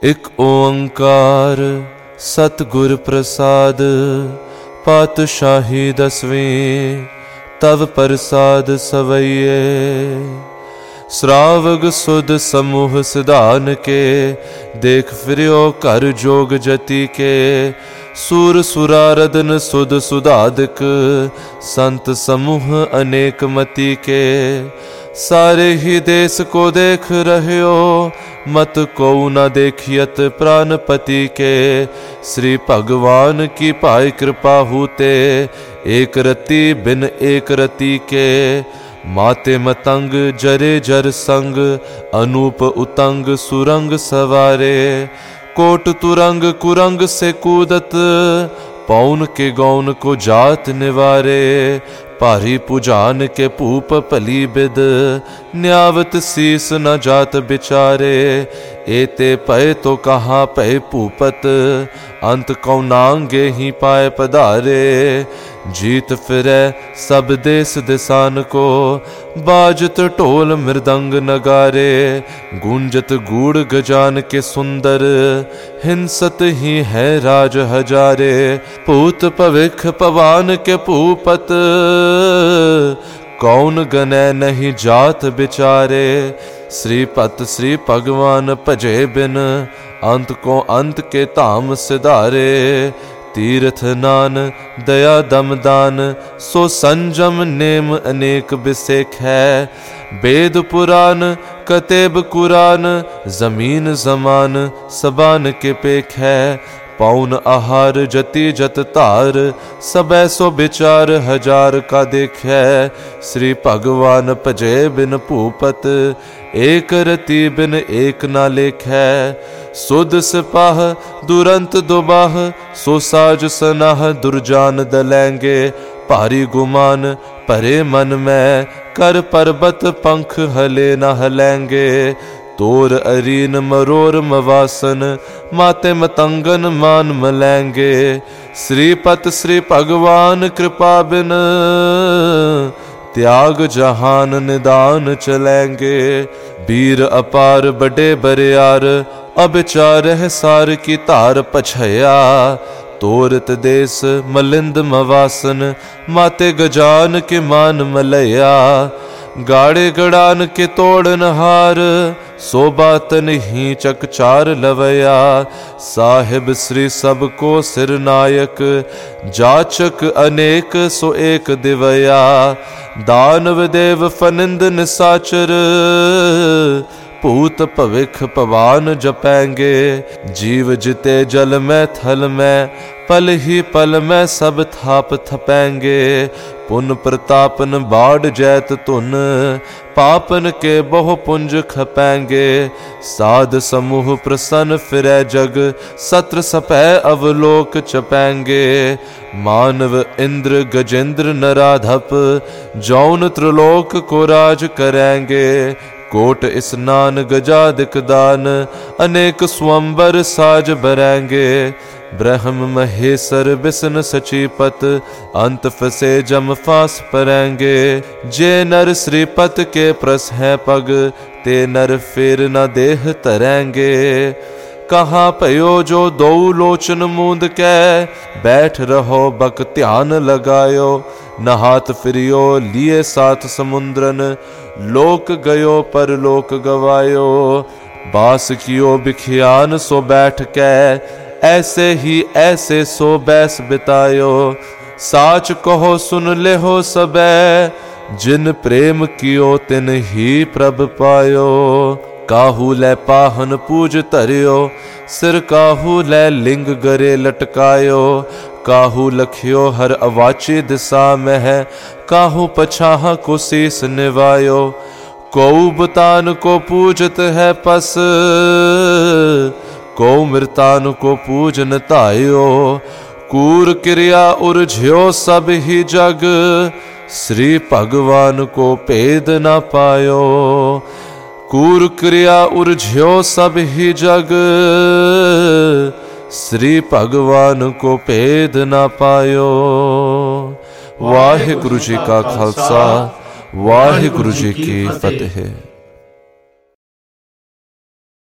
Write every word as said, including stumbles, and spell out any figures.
इक ओंकार सतगुर प्रसाद, पातशाही दसवीं तव प्रसाद सवैये। श्रावग सुध समूह सिधान के, देख फिर्यो कर जोग जति के। सूर सुरारदन सुध सुधादिक, संत समूह अनेक मति के। सारे ही देश को देख रह्यो, मत को न देखियत प्राणपति के। श्री भगवान की पाई कृपा होते, एक रति बिन एक रति के। माते मतंग जरे जर संग, अनूप उतंग सुरंग सवारे। कोट तुरंग कुरंग से कूदत, पौन के गौन को जात निवारे। पारी पुजान के पूप पली बिद, न्यावत शीस न जात बिचारे। एते पय तो कहाँ पय पूपत, अंत कौनांगे ही पाए पधारे। जीत फिरे सब देश दिसान को, बाजत ढोल मृदंग नगारे। गूंजत गूढ़ गजान के सुंदर, हिंसत ही है राज हजारे। पूत पविख पवान के पूपत, कौन गने नहीं जात बिचारे। श्रीपत श्री भगवान भजे बिन, अंत को अंत के धाम सिधारे। तीर्थ नान दया दमदान, सो संजम नेम अनेक बिसेख है। वेद पुराण कतेब कुरान, जमीन जमान सबान के पेख है। पौन आहार जति जत तार, सबै सो विचार हजार का देखे। श्री भगवान भजे बिन भूपत, एक रति बिन एक ना लेखै। सुध सिपाह दुरंत दुबाह, सो साज सनाह दुर्जान दलेंगे। भारी गुमान परे मन में, कर पर्वत पंख हले न हलेंगे। तोर अरीन मरोर मवासन, माते मतंगन मान मलेंगे। श्रीपत श्री भगवान कृपा बिन, त्याग जहान निदान चलेंगे। वीर अपार बड़े बरियार, अबिचार है सार की तार पछया। तोरत देश मलिंद मवासन, माते गजान के मान मलया। गाड़े गड़ान के तोड़न हार, सो बातन ही चकचार लवया। साहिब श्री सबको सिर नायक, जाचक अनेक सो एक दिवया। दानव देव फनिंद निसाचर, पूत पविख पवान जपेंगे। जीव जिते जल में थल में, पल ही पल में सब थाप थपेंगे। पुन प्रतापन बाढ़ जैत तुन, पापन के बहु पुंज खपेंगे। साध समूह प्रसन्न फिरै जग, सत्र सपै अवलोक चपेंगे। मानव इंद्र गजेंद्र नराधप, जौन त्रिलोक को राज करेंगे। कोट स्नान गजादिक दान, अनेक स्वंबर साज बरेंगे। ब्रह्म महेश्वर विष्णु सचीपत, अंत फसे जम फांस परेंगे। जे नर श्रीपत के प्रस है पग, ते नर फिर न देह तरेंगे। कहाँ पयो जो दो लोचन मूंद के, बैठ रहो बक ध्यान लगायो। नहात फिरियो लिए सात समुद्रन, लोक गयो पर लोक गवायो। बास कियो बिखियान सो बैठ के, ऐसे ही ऐसे सो बैस बितायो। साच कहो सुन ले हो सबे, जिन प्रेम कियो तिन ही प्रभ पायो। काहू ले पाहन पूज धरियो, सिर काहू ले लिंग गरे लटकायो। काहू लखियो हर अवाची दिशा में है, काहू पछाह को शीस निवायो। को बुतान को पूजत है पस, को मृतान को पूजन तायो। कूर क्रिया उर्झ्यो सब ही जग, श्री भगवान को भेद न पायो। कूर क्रिया उर्झ्यो सब ही जग, श्री भगवान को भेद न पायो। वाहिगुरु जी का खालसा, वाहिगुरु जी की फतेह।